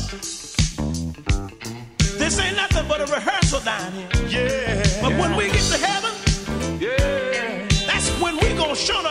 This ain't nothing but a rehearsal down here. Yeah. But when we get to heaven, yeah, that's when we gonna show the